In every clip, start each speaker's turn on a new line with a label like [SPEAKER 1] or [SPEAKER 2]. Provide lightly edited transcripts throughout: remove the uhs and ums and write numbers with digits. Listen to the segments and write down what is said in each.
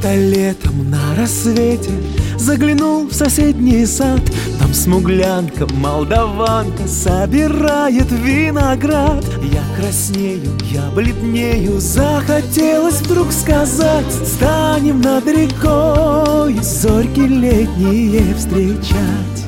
[SPEAKER 1] Как-то летом на рассвете заглянул в соседний сад. Там смуглянка, молдаванка собирает виноград. Я краснею, я бледнею, захотелось вдруг сказать: станем над рекой зорьки летние встречать.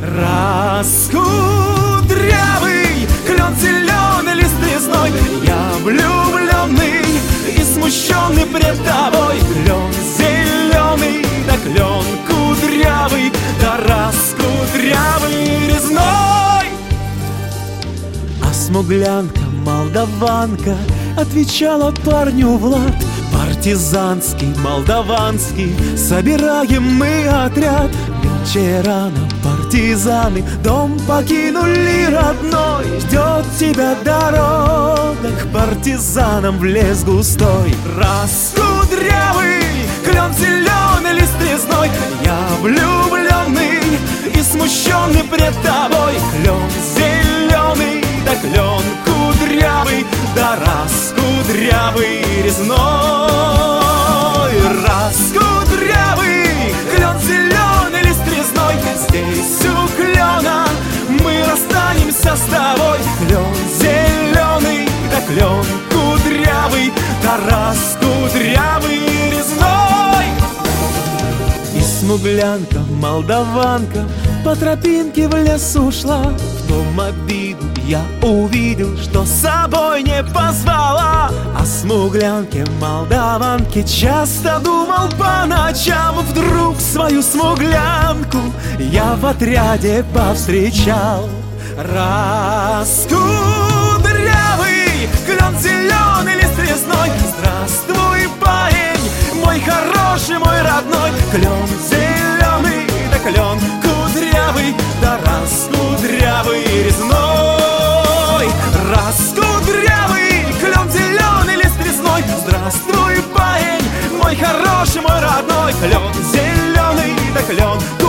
[SPEAKER 1] Раскудрявый клен зеленый, лист резной, я влюбленный и смущенный пред тобой. Клен зеленый, да клен кудрявый, да раскудрявый резной. А смуглянка, молдаванка отвечала парню в лад: партизанский, молдаванский, собираем мы отряд. Вечерано партизаны дом покинули родной. Ждет тебя дорога к партизанам в лес густой. Раскудрявый клен зеленый, лист резной, я влюбленный и смущенный пред тобой. Клен зеленый, да клен кудрявый, да раскудрявый резной. Раскудрявый клен зеленый, лист резной, здесь у клена мы расстанемся с тобой. Клен зеленый, да клен кудрявый, да раскудрявый резной. И смуглянка, молдаванка по тропинке в лес ушла. В том обиду я увидел, что с собой не позвала. О смуглянке, молдаванке часто думал по ночам. Вдруг свою смуглянку я в отряде повстречал. Раскудрявый клен зеленый, лист резной, здравствуй, парень, мой хороший, мой родной. Клен зеленый, да клен кудрявый, да раскудрявый резной. Раскудрявый клен зеленый, лист резной, здравствуй, парень, мой хороший, мой родной. Клен зеленый, да клен